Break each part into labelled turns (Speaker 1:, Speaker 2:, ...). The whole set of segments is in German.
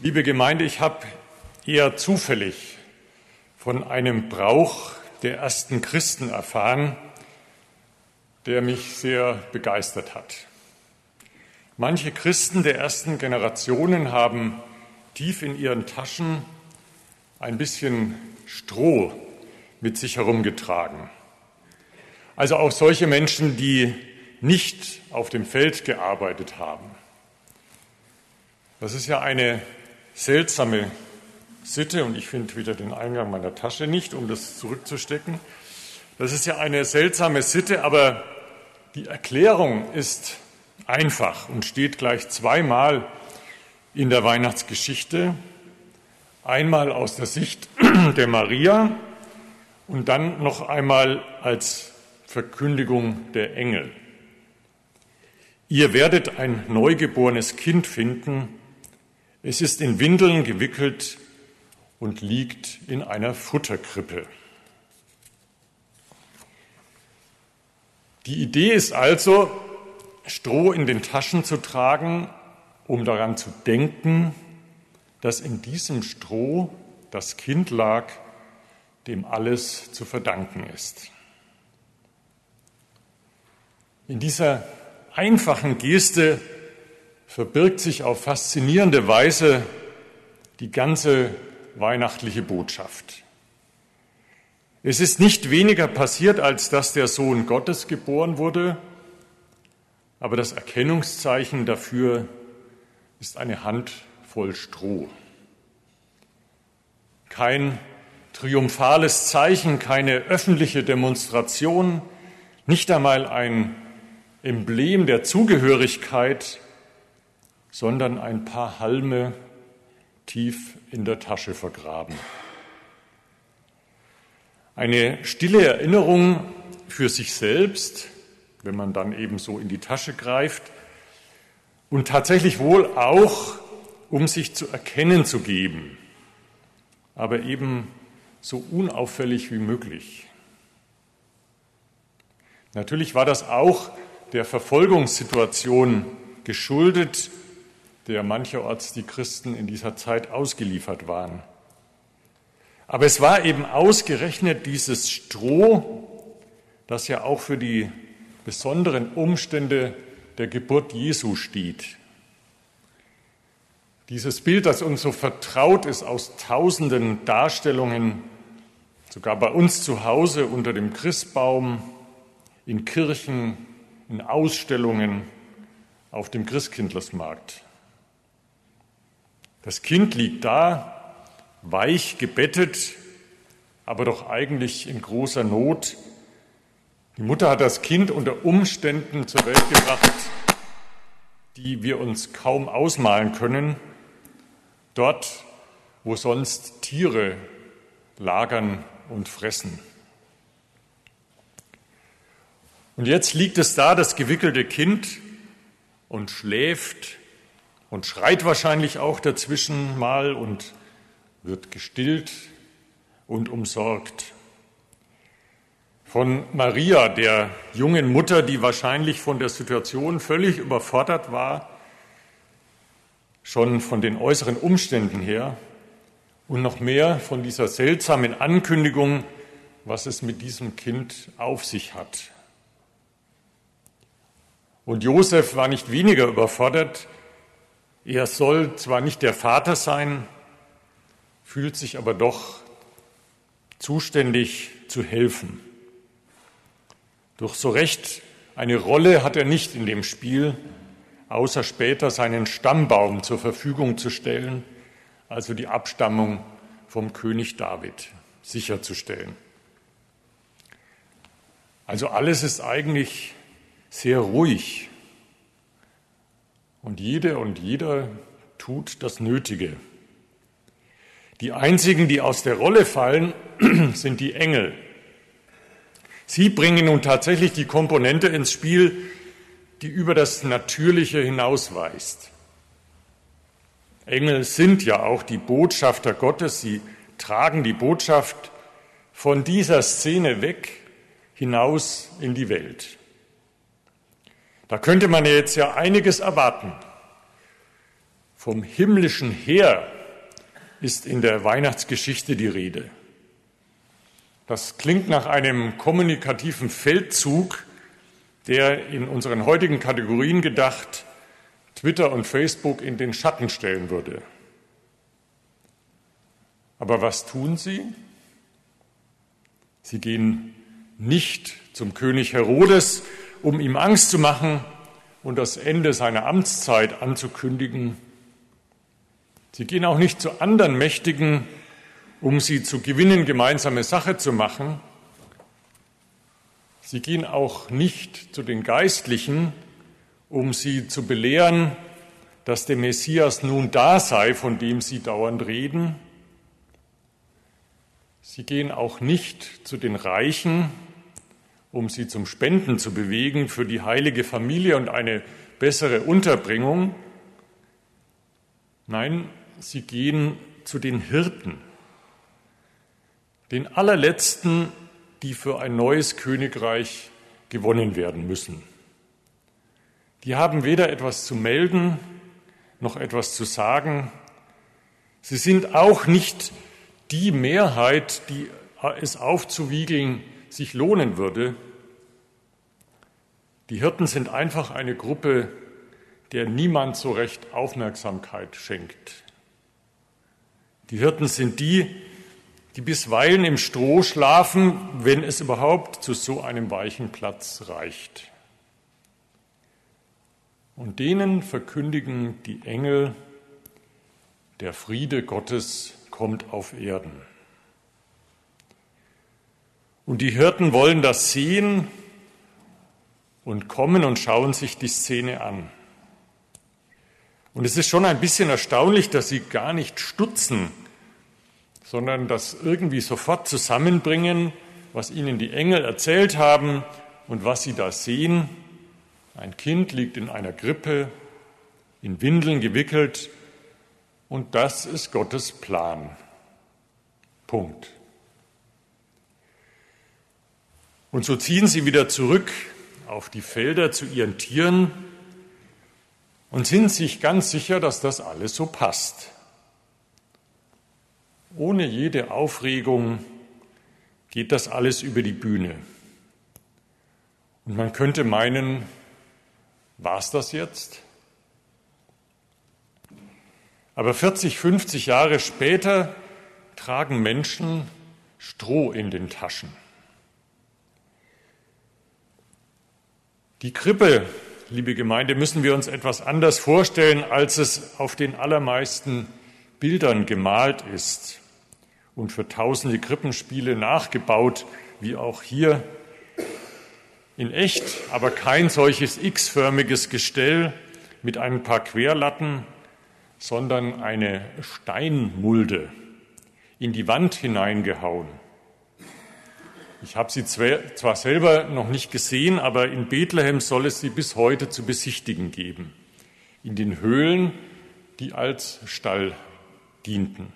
Speaker 1: Liebe Gemeinde, ich habe eher zufällig von einem Brauch der ersten Christen erfahren, der mich sehr begeistert hat. Manche Christen der ersten Generationen haben tief in ihren Taschen ein bisschen Stroh mit sich herumgetragen. Also auch solche Menschen, die nicht auf dem Feld gearbeitet haben. Das ist ja eine seltsame Sitte, und ich finde wieder den Eingang meiner Tasche nicht, um das zurückzustecken. Das ist ja eine seltsame Sitte, aber die Erklärung ist einfach und steht gleich zweimal in der Weihnachtsgeschichte. Einmal aus der Sicht der Maria und dann noch einmal als Verkündigung der Engel. Ihr werdet ein neugeborenes Kind finden. Es ist in Windeln gewickelt und liegt in einer Futterkrippe. Die Idee ist also, Stroh in den Taschen zu tragen, um daran zu denken, dass in diesem Stroh das Kind lag, dem alles zu verdanken ist. In dieser einfachen Geste verbirgt sich auf faszinierende Weise die ganze weihnachtliche Botschaft. Es ist nicht weniger passiert, als dass der Sohn Gottes geboren wurde, aber das Erkennungszeichen dafür ist eine Handvoll Stroh. Kein triumphales Zeichen, keine öffentliche Demonstration, nicht einmal ein Emblem der Zugehörigkeit, sondern ein paar Halme tief in der Tasche vergraben. Eine stille Erinnerung für sich selbst, wenn man dann eben so in die Tasche greift, und tatsächlich wohl auch, um sich zu erkennen zu geben, aber eben so unauffällig wie möglich. Natürlich war das auch der Verfolgungssituation geschuldet, der mancherorts die Christen in dieser Zeit ausgeliefert waren. Aber es war eben ausgerechnet dieses Stroh, das ja auch für die besonderen Umstände der Geburt Jesu steht. Dieses Bild, das uns so vertraut ist aus tausenden Darstellungen, sogar bei uns zu Hause unter dem Christbaum, in Kirchen, in Ausstellungen, auf dem Christkindlersmarkt. Das Kind liegt da, weich gebettet, aber doch eigentlich in großer Not. Die Mutter hat das Kind unter Umständen zur Welt gebracht, die wir uns kaum ausmalen können, dort, wo sonst Tiere lagern und fressen. Und jetzt liegt es da, das gewickelte Kind, und schläft und schreit wahrscheinlich auch dazwischen mal und wird gestillt und umsorgt. Von Maria, der jungen Mutter, die wahrscheinlich von der Situation völlig überfordert war, schon von den äußeren Umständen her, und noch mehr von dieser seltsamen Ankündigung, was es mit diesem Kind auf sich hat. Und Josef war nicht weniger überfordert. Er soll zwar nicht der Vater sein, fühlt sich aber doch zuständig zu helfen. Doch so recht eine Rolle hat er nicht in dem Spiel, außer später seinen Stammbaum zur Verfügung zu stellen, also die Abstammung vom König David sicherzustellen. Also alles ist eigentlich sehr ruhig. Und jede und jeder tut das Nötige. Die einzigen, die aus der Rolle fallen, sind die Engel. Sie bringen nun tatsächlich die Komponente ins Spiel, die über das Natürliche hinausweist. Engel sind ja auch die Botschafter Gottes. Sie tragen die Botschaft von dieser Szene weg hinaus in die Welt. Da könnte man jetzt ja einiges erwarten. Vom himmlischen Heer ist in der Weihnachtsgeschichte die Rede. Das klingt nach einem kommunikativen Feldzug, der in unseren heutigen Kategorien gedacht Twitter und Facebook in den Schatten stellen würde. Aber was tun sie? Sie gehen nicht zum König Herodes, um ihm Angst zu machen und das Ende seiner Amtszeit anzukündigen. Sie gehen auch nicht zu anderen Mächtigen, um sie zu gewinnen, gemeinsame Sache zu machen. Sie gehen auch nicht zu den Geistlichen, um sie zu belehren, dass der Messias nun da sei, von dem sie dauernd reden. Sie gehen auch nicht zu den Reichen, um sie zum Spenden zu bewegen für die heilige Familie und eine bessere Unterbringung. Nein, sie gehen zu den Hirten, den allerletzten, die für ein neues Königreich gewonnen werden müssen. Die haben weder etwas zu melden noch etwas zu sagen. Sie sind auch nicht die Mehrheit, die es aufzuwiegeln sich lohnen würde. Die Hirten sind einfach eine Gruppe, der niemand so recht Aufmerksamkeit schenkt. Die Hirten sind die bisweilen im Stroh schlafen, wenn es überhaupt zu so einem weichen Platz reicht. Und denen verkündigen die Engel, der Friede Gottes kommt auf Erden. Und die Hirten wollen das sehen und kommen und schauen sich die Szene an. Und es ist schon ein bisschen erstaunlich, dass sie gar nicht stutzen, sondern das irgendwie sofort zusammenbringen, was ihnen die Engel erzählt haben und was sie da sehen. Ein Kind liegt in einer Krippe, in Windeln gewickelt, und das ist Gottes Plan. Punkt. Und so ziehen sie wieder zurück auf die Felder zu ihren Tieren und sind sich ganz sicher, dass das alles so passt. Ohne jede Aufregung geht das alles über die Bühne. Und man könnte meinen, war's das jetzt? Aber 40, 50 Jahre später tragen Menschen Stroh in den Taschen. Die Krippe, liebe Gemeinde, müssen wir uns etwas anders vorstellen, als es auf den allermeisten Bildern gemalt ist und für tausende Krippenspiele nachgebaut, wie auch hier. In echt aber kein solches X-förmiges Gestell mit ein paar Querlatten, sondern eine Steinmulde in die Wand hineingehauen. Ich habe sie zwar selber noch nicht gesehen, aber in Bethlehem soll es sie bis heute zu besichtigen geben, in den Höhlen, die als Stall dienten.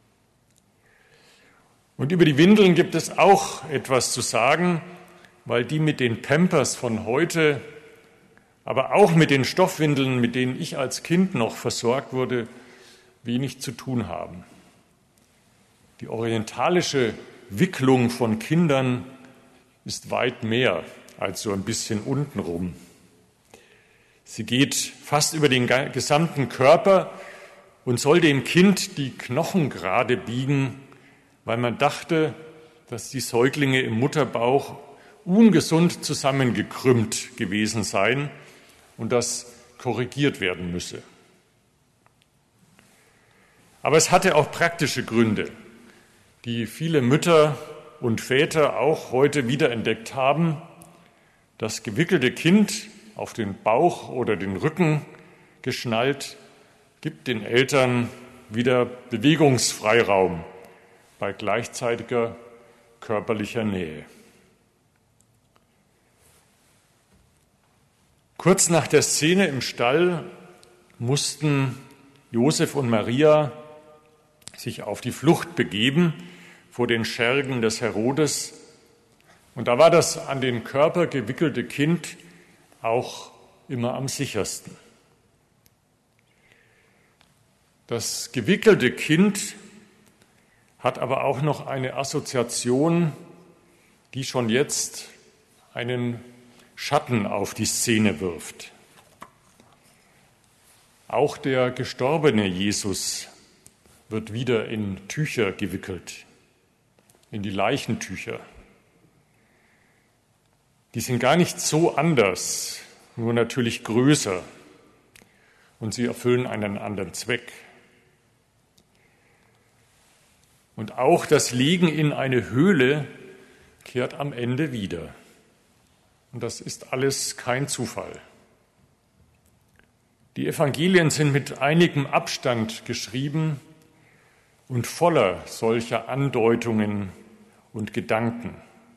Speaker 1: Und über die Windeln gibt es auch etwas zu sagen, weil die mit den Pampers von heute, aber auch mit den Stoffwindeln, mit denen ich als Kind noch versorgt wurde, wenig zu tun haben. Die orientalische Wicklung von Kindern ist weit mehr als so ein bisschen untenrum. Sie geht fast über den gesamten Körper und soll dem Kind die Knochen gerade biegen, weil man dachte, dass die Säuglinge im Mutterbauch ungesund zusammengekrümmt gewesen seien und das korrigiert werden müsse. Aber es hatte auch praktische Gründe, die viele Mütter und Väter auch heute wiederentdeckt haben. Das gewickelte Kind auf den Bauch oder den Rücken geschnallt, gibt den Eltern wieder Bewegungsfreiraum bei gleichzeitiger körperlicher Nähe. Kurz nach der Szene im Stall mussten Josef und Maria sich auf die Flucht begeben vor den Schergen des Herodes. Und da war das an den Körper gewickelte Kind auch immer am sichersten. Das gewickelte Kind hat aber auch noch eine Assoziation, die schon jetzt einen Schatten auf die Szene wirft. Auch der gestorbene Jesus wird wieder in Tücher gewickelt, in die Leichentücher. Die sind gar nicht so anders, nur natürlich größer, und sie erfüllen einen anderen Zweck. Und auch das Legen in eine Höhle kehrt am Ende wieder. Und das ist alles kein Zufall. Die Evangelien sind mit einigem Abstand geschrieben und voller solcher Andeutungen und Gedanken.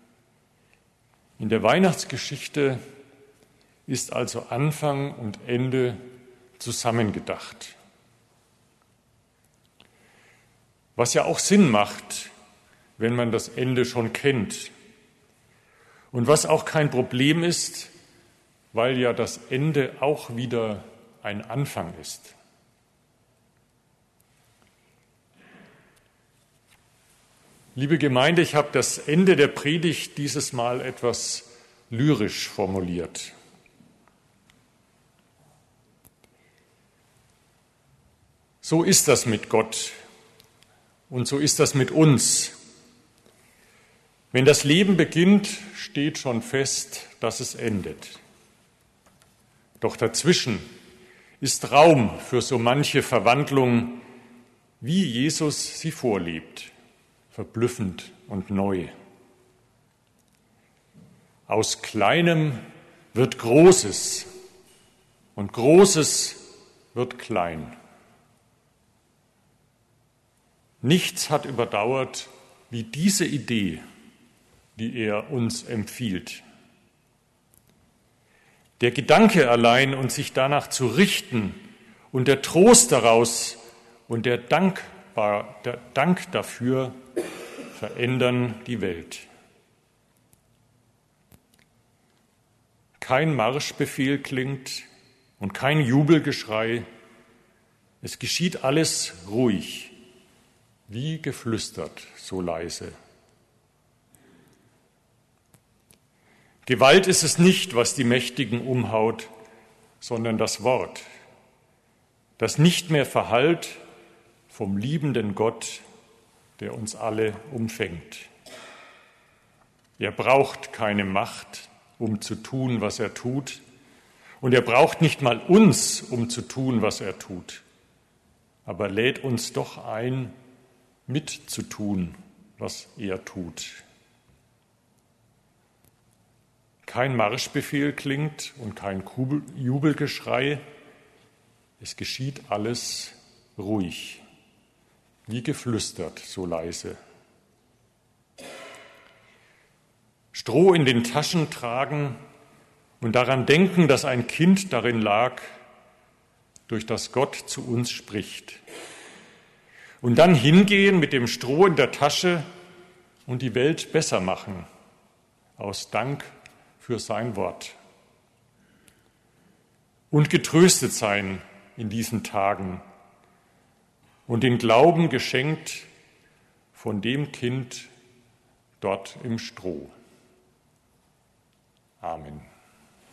Speaker 1: In der Weihnachtsgeschichte ist also Anfang und Ende zusammengedacht. Was ja auch Sinn macht, wenn man das Ende schon kennt. Und was auch kein Problem ist, weil ja das Ende auch wieder ein Anfang ist. Liebe Gemeinde, ich habe das Ende der Predigt dieses Mal etwas lyrisch formuliert. So ist das mit Gott und so ist das mit uns. Wenn das Leben beginnt, steht schon fest, dass es endet. Doch dazwischen ist Raum für so manche Verwandlung, wie Jesus sie vorlebt, verblüffend und neu. Aus Kleinem wird Großes und Großes wird klein. Nichts hat überdauert wie diese Idee, die er uns empfiehlt. Der Gedanke allein und sich danach zu richten und der Trost daraus und der Dank dafür verändern die Welt. Kein Marschbefehl klingt und kein Jubelgeschrei. Es geschieht alles ruhig, wie geflüstert, so leise. Gewalt ist es nicht, was die Mächtigen umhaut, sondern das Wort, das nicht mehr verhallt vom liebenden Gott, der uns alle umfängt. Er braucht keine Macht, um zu tun, was er tut, und er braucht nicht mal uns, um zu tun, was er tut, aber lädt uns doch ein, mitzutun, was er tut. Kein Marschbefehl klingt und kein Jubelgeschrei. Es geschieht alles ruhig, wie geflüstert, so leise. Stroh in den Taschen tragen und daran denken, dass ein Kind darin lag, durch das Gott zu uns spricht. Und dann hingehen mit dem Stroh in der Tasche und die Welt besser machen, aus Dank für sein Wort. Und getröstet sein in diesen Tagen und den Glauben geschenkt von dem Kind dort im Stroh. Amen.